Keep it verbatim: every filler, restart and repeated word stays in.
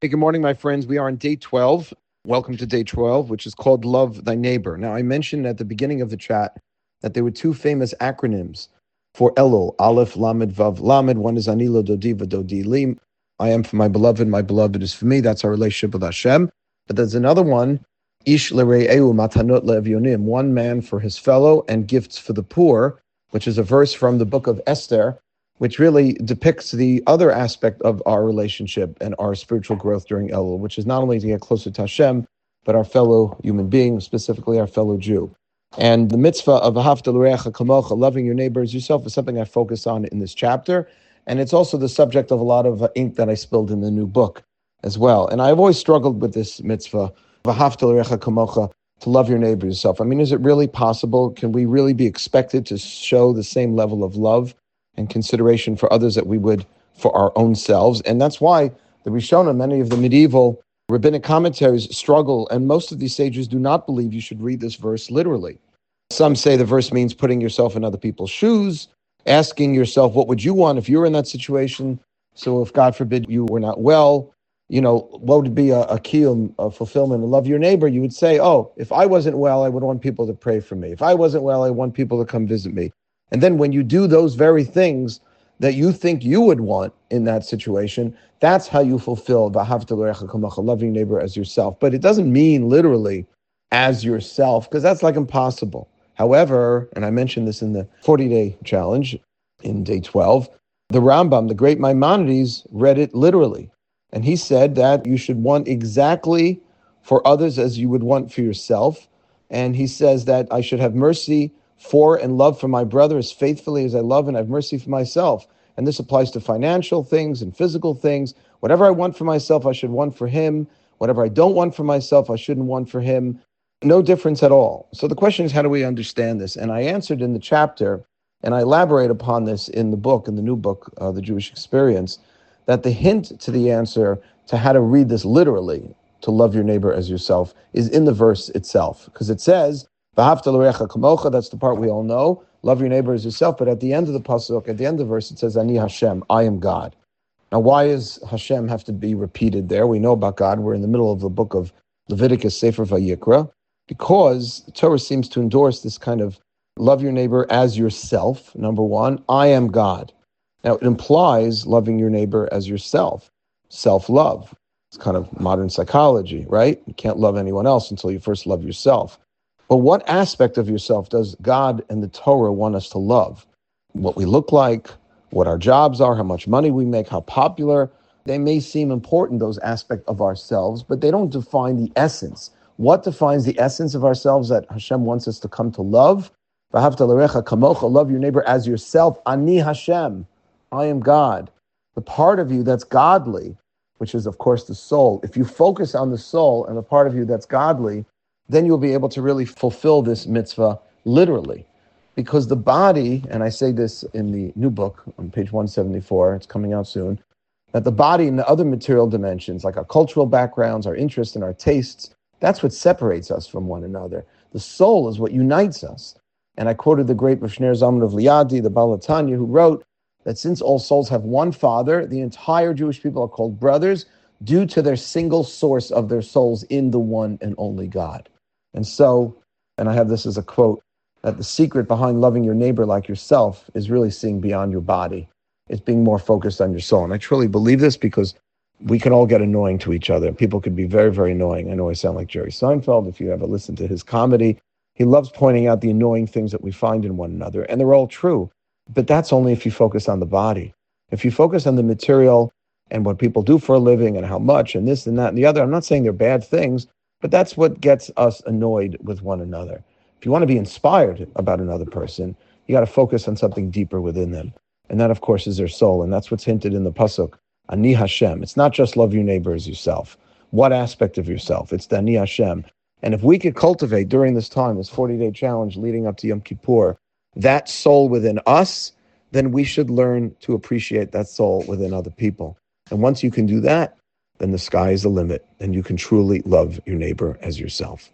Hey, good morning, my friends. We are on day twelve. Welcome to day twelve, which is called Love Thy Neighbor. Now, I mentioned at the beginning of the chat that there were two famous acronyms for Elul, Aleph, Lamed, Vav, Lamed. One is Anilo Dodi Vadodi Li. I am for my beloved, my beloved is for me. That's our relationship with Hashem. But there's another one, Ish L'Re'eu Matanot Le'Evyonim, one man for his fellow and gifts for the poor, which is a verse from the book of Esther, which really depicts the other aspect of our relationship and our spiritual growth during Elul, which is not only to get closer to Hashem, but our fellow human being, specifically our fellow Jew. And the mitzvah of Ahavta l'reacha kamocha, loving your neighbor as yourself, is something I focus on in this chapter. And it's also the subject of a lot of uh, ink that I spilled in the new book as well. And I've always struggled with this mitzvah, Ahavta l'reacha kamocha, to love your neighbor as yourself. I mean, is it really possible? Can we really be expected to show the same level of love and consideration for others that we would for our own selves? And that's why the Rishonim, many of the medieval rabbinic commentaries struggle, and most of these sages do not believe you should read this verse literally. Some say the verse means putting yourself in other people's shoes, asking yourself, what would you want if you were in that situation? So if, God forbid, you were not well, you know, what would be a, a kiyum, a fulfillment, and love your neighbor? You would say, oh, if I wasn't well, I would want people to pray for me. If I wasn't well, I want people to come visit me. And then when you do those very things that you think you would want in that situation, that's how you fulfill v'ahavta l'reacha kamocha, loving your neighbor as yourself. But it doesn't mean literally as yourself, because that's like impossible. However, and I mentioned this in the forty-day challenge in day twelve, the Rambam, the great Maimonides, read it literally. And he said that you should want exactly for others as you would want for yourself. And he says that I should have mercy for and love for my brother as faithfully as I love and have mercy for myself. And this applies to financial things and physical things. Whatever I want for myself, I should want for him. Whatever I don't want for myself, I shouldn't want for him. No difference at all. So the question is, how do we understand this? And I answered in the chapter, and I elaborate upon this in the book, in the new book, uh, The Jewish Experience, that the hint to the answer to how to read this literally, to love your neighbor as yourself, is in the verse itself. Because it says, V'ahavta l'reacha kamocha, that's the part we all know. Love your neighbor as yourself. But at the end of the pasuk, at the end of the verse, it says, Ani Hashem, I am God. Now, why does Hashem have to be repeated there? We know about God. We're in the middle of the book of Leviticus, Sefer Vayikra, because the Torah seems to endorse this kind of love your neighbor as yourself. Number one, I am God. Now, it implies loving your neighbor as yourself, self-love. It's kind of modern psychology, right? You can't love anyone else until you first love yourself. But what aspect of yourself does God and the Torah want us to love? What we look like, what our jobs are, how much money we make, how popular. They may seem important, those aspects of ourselves, but they don't define the essence. What defines the essence of ourselves that Hashem wants us to come to love? V'ahavta l'reacha kamocha, love your neighbor as yourself. Ani Hashem, I am God. The part of you that's godly, which is, of course, the soul. If you focus on the soul and the part of you that's godly, then you'll be able to really fulfill this mitzvah literally. Because the body, and I say this in the new book on page one seventy-four, it's coming out soon, that the body and the other material dimensions, like our cultural backgrounds, our interests and our tastes, that's what separates us from one another. The soul is what unites us. And I quoted the great Rav Shneur Zalman of Liadi, the Baal HaTanya, who wrote that since all souls have one father, the entire Jewish people are called brothers due to their single source of their souls in the one and only God. And so, and I have this as a quote, that the secret behind loving your neighbor like yourself is really seeing beyond your body. It's being more focused on your soul. And I truly believe this because we can all get annoying to each other. People could be very, very annoying. I know I sound like Jerry Seinfeld. If you ever listen to his comedy, he loves pointing out the annoying things that we find in one another. And they're all true. But that's only if you focus on the body. If you focus on the material and what people do for a living and how much and this and that and the other, I'm not saying they're bad things, but that's what gets us annoyed with one another. If you want to be inspired about another person, you got to focus on something deeper within them. And that, of course, is their soul. And that's what's hinted in the pasuk, Ani Hashem. It's not just love your neighbor as yourself. What aspect of yourself? It's the Ani Hashem. And if we could cultivate during this time, this forty-day challenge leading up to Yom Kippur, that soul within us, then we should learn to appreciate that soul within other people. And once you can do that, then the sky is the limit, and you can truly love your neighbor as yourself.